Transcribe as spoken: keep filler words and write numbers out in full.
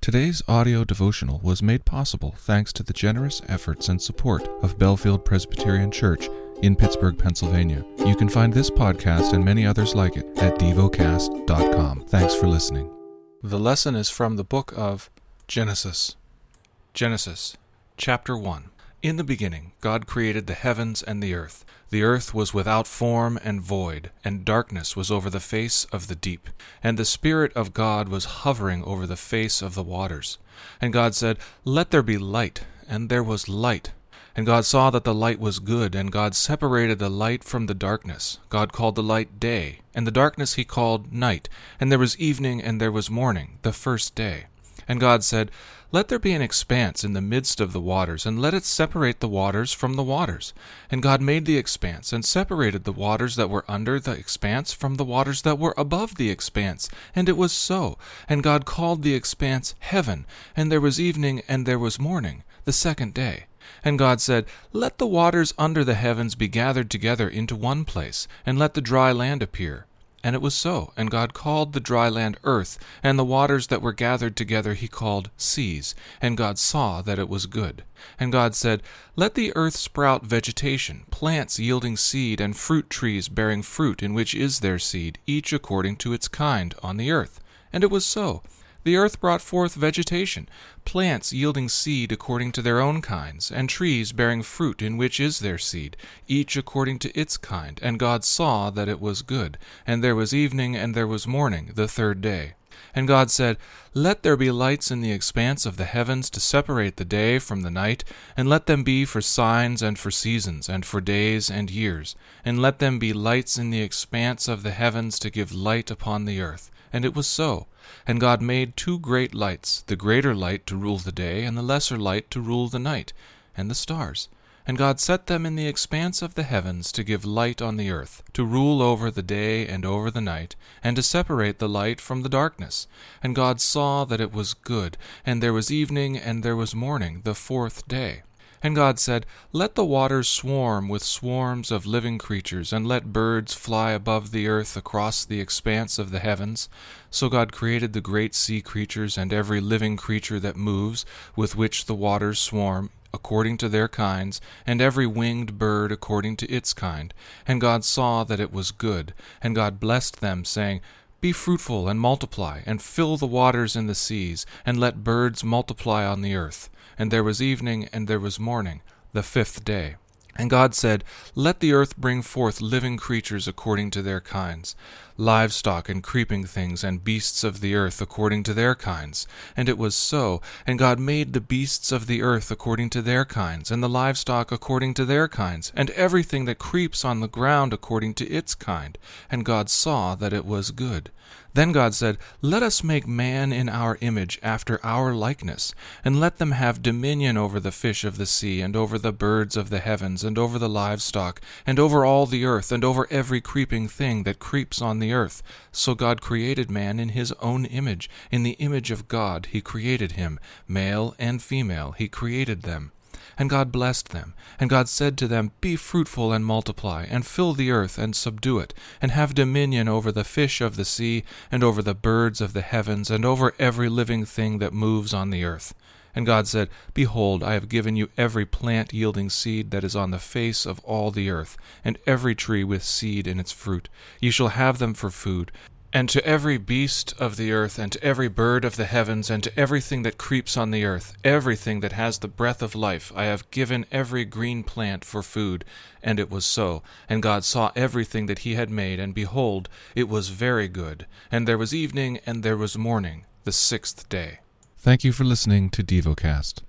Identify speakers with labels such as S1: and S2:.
S1: Today's audio devotional was made possible thanks to the generous efforts and support of Bellefield Presbyterian Church in Pittsburgh, Pennsylvania. You can find this podcast and many others like it at devocast dot com. Thanks for listening. The lesson is from the book of Genesis. Genesis, chapter one. In the beginning, God created the heavens and the earth. The earth was without form and void, and darkness was over the face of the deep. And the Spirit of God was hovering over the face of the waters. And God said, "Let there be light," and there was light. And God saw that the light was good, and God separated the light from the darkness. God called the light day, and the darkness he called night. And there was evening, and there was morning, the first day. And God said, "Let there be an expanse in the midst of the waters, and let it separate the waters from the waters." And God made the expanse, and separated the waters that were under the expanse from the waters that were above the expanse. And it was so. And God called the expanse heaven. And there was evening, and there was morning, the second day. And God said, "Let the waters under the heavens be gathered together into one place, and let the dry land appear." And it was so. And God called the dry land earth, and the waters that were gathered together he called seas. And God saw that it was good. And God said, "Let the earth sprout vegetation, plants yielding seed, and fruit trees bearing fruit in which is their seed, each according to its kind, on the earth." And it was so. The earth brought forth vegetation, plants yielding seed according to their own kinds, and trees bearing fruit in which is their seed, each according to its kind. And God saw that it was good. And there was evening, and there was morning, the third day. And God said, "Let there be lights in the expanse of the heavens to separate the day from the night, and let them be for signs and for seasons, and for days and years. And let them be lights in the expanse of the heavens to give light upon the earth." And it was so. And God made two great lights, the greater light to rule the day, and the lesser light to rule the night, and the stars. And God set them in the expanse of the heavens to give light on the earth, to rule over the day and over the night, and to separate the light from the darkness. And God saw that it was good. And there was evening, and there was morning, the fourth day. And God said, "Let the waters swarm with swarms of living creatures, and let birds fly above the earth across the expanse of the heavens." So God created the great sea creatures and every living creature that moves, with which the waters swarm, according to their kinds, and every winged bird according to its kind. And God saw that it was good. And God blessed them, saying, "Be fruitful and multiply, and fill the waters in the seas, and let birds multiply on the earth." And there was evening, and there was morning, the fifth day. And God said, "Let the earth bring forth living creatures according to their kinds, livestock and creeping things, and beasts of the earth according to their kinds." And it was so. And God made the beasts of the earth according to their kinds, and the livestock according to their kinds, and everything that creeps on the ground according to its kind. And God saw that it was good. Then God said, "Let us make man in our image, after our likeness, and let them have dominion over the fish of the sea, and over the birds of the heavens, and over the livestock, and over all the earth, and over every creeping thing that creeps on the earth." So God created man in his own image. In the image of God he created him. Male and female he created them. And God blessed them. And God said to them, "Be fruitful and multiply, and fill the earth and subdue it, and have dominion over the fish of the sea, and over the birds of the heavens, and over every living thing that moves on the earth." And God said, "Behold, I have given you every plant yielding seed that is on the face of all the earth, and every tree with seed in its fruit. You shall have them for food. And to every beast of the earth, and to every bird of the heavens, and to everything that creeps on the earth, everything that has the breath of life, I have given every green plant for food." And it was so. And God saw everything that he had made, and behold, it was very good. And there was evening, and there was morning, the sixth day. Thank you for listening to DevoCast.